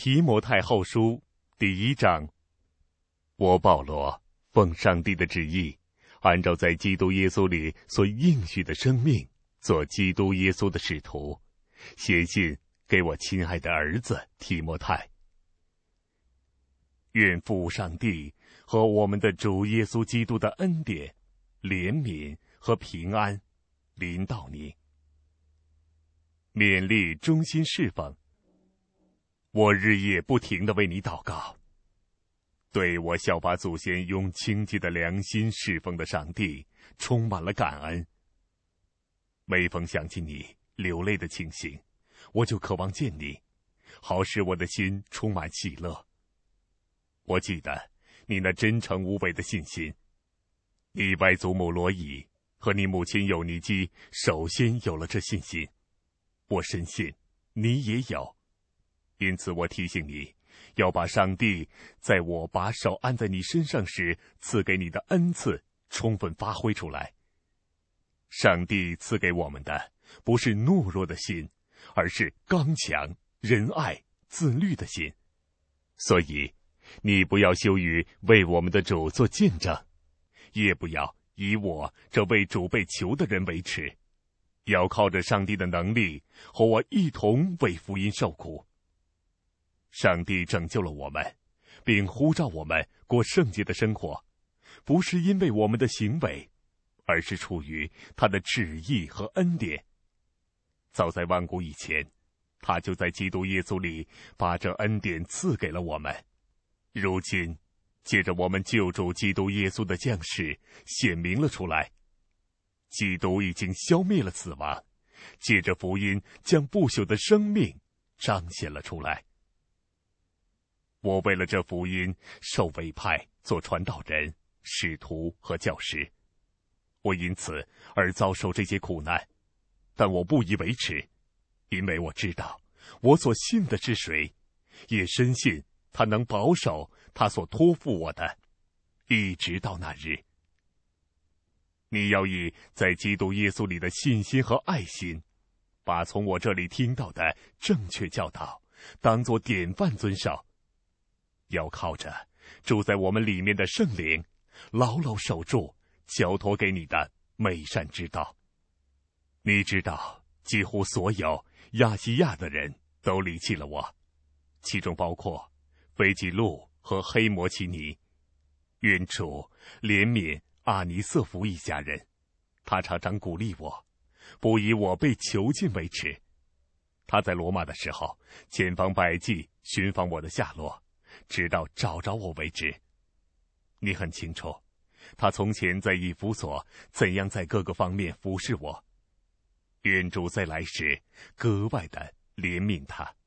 提摩太后书第1章。我保罗奉上帝的旨意，按照在基督耶稣里所应许的生命，做基督耶稣的使徒，写信给我亲爱的儿子提摩太。愿父上帝和我们的主耶稣基督的恩典、怜悯和平安临到你。勉励忠心侍奉，我日夜不停地为你祷告，对我效法祖先用清洁的良心侍奉的上帝充满了感恩。每逢想起你流泪的情形，我就渴望见你，好使我的心充满喜乐。我记得你那真诚无伪的信心，你外祖母罗以和你母亲友尼基首先有了这信心，我深信你也有。因此我提醒你，要把上帝在我把手按在你身上时赐给你的恩赐充分发挥出来。上帝赐给我们的不是懦弱的心，而是刚强、仁爱、自律的心。所以你不要羞于为我们的主做见证，也不要以我这为主被囚的人为耻，要靠着上帝的能力和我一同为福音受苦。上帝拯救了我们，并呼召我们过圣洁的生活，不是因为我们的行为，而是出于他的旨意和恩典。早在万古以前，他就在基督耶稣里把这恩典赐给了我们。如今借着我们救主基督耶稣的降世显明了出来。基督已经消灭了死亡，借着福音将不朽的生命彰显了出来。我为了这福音受委派做传道人、使徒和教师，我因此而遭受这些苦难，但我不以为耻，因为我知道我所信的是谁，也深信他能保守他所托付我的，一直到那日。你要以在基督耶稣里的信心和爱心，把从我这里听到的正确教导当作典范遵守，要靠着住在我们里面的圣灵，牢牢守住交托给你的美善之道。你知道，几乎所有亚细亚的人都离弃了我，其中包括腓吉路和黑摩奇尼。愿主怜悯阿尼瑟福一家人，他常常鼓励我，不以我被囚禁为耻。他在罗马的时候，千方百计寻访我的下落，直到找着我为止。你很清楚，他从前在以弗所怎样在各个方面服侍我。愿主在来时格外的怜悯他。